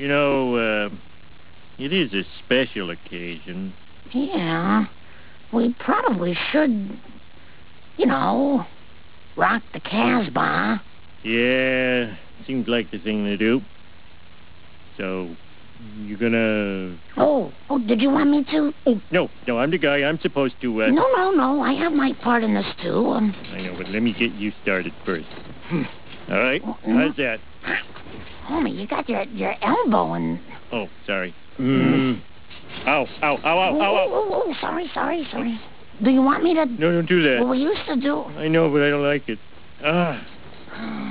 You know, it is a special occasion. Yeah, we probably should, rock the Casbah. Yeah, seems like the thing to do. So, you gonna... Did you want me to? Oh, no, I'm the guy. I'm supposed to, No, I have my part in this, too. I know, but let me get you started first. All right? How's that? Homie, you got your elbow in... Oh, sorry. Ow, ow, ow, ow, ow, ow. Sorry. Do you want me to... No, don't do that. Well, we used to do... I know, but I don't like it. Ah.